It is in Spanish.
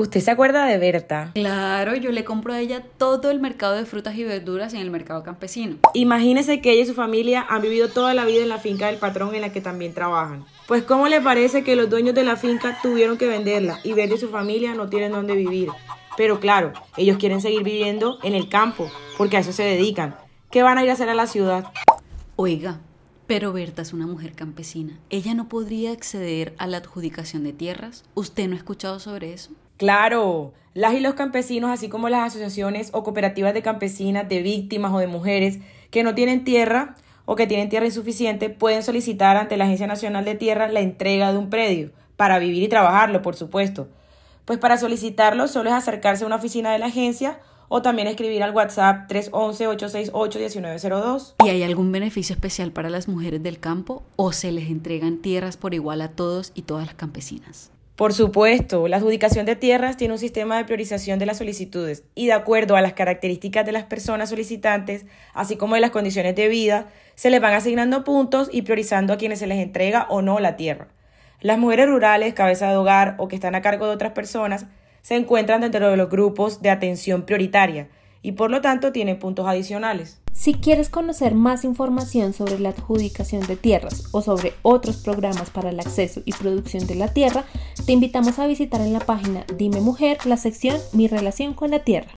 ¿Usted se acuerda de Berta? Claro, yo le compro a ella todo el mercado de frutas y verduras en el mercado campesino. Imagínese que ella y su familia han vivido toda la vida en la finca del patrón en la que también trabajan. Pues ¿cómo le parece que los dueños de la finca tuvieron que venderla y Berta y su familia no tienen dónde vivir? Pero claro, ellos quieren seguir viviendo en el campo, porque a eso se dedican. ¿Qué van a ir a hacer a la ciudad? Oiga, pero Berta es una mujer campesina. ¿Ella no podría acceder a la adjudicación de tierras? ¿Usted no ha escuchado sobre eso? Claro, las y los campesinos, así como las asociaciones o cooperativas de campesinas, de víctimas o de mujeres que no tienen tierra o que tienen tierra insuficiente, pueden solicitar ante la Agencia Nacional de Tierra la entrega de un predio, para vivir y trabajarlo, por supuesto. Pues para solicitarlo solo es acercarse a una oficina de la agencia o también escribir al WhatsApp 311-868-1902. ¿Y hay algún beneficio especial para las mujeres del campo o se les entregan tierras por igual a todos y todas las campesinas? Por supuesto, la adjudicación de tierras tiene un sistema de priorización de las solicitudes y de acuerdo a las características de las personas solicitantes, así como de las condiciones de vida, se les van asignando puntos y priorizando a quienes se les entrega o no la tierra. Las mujeres rurales, cabeza de hogar o que están a cargo de otras personas se encuentran dentro de los grupos de atención prioritaria y por lo tanto tienen puntos adicionales. Si quieres conocer más información sobre la adjudicación de tierras o sobre otros programas para el acceso y producción de la tierra, te invitamos a visitar en la página Dime Mujer la sección Mi relación con la tierra.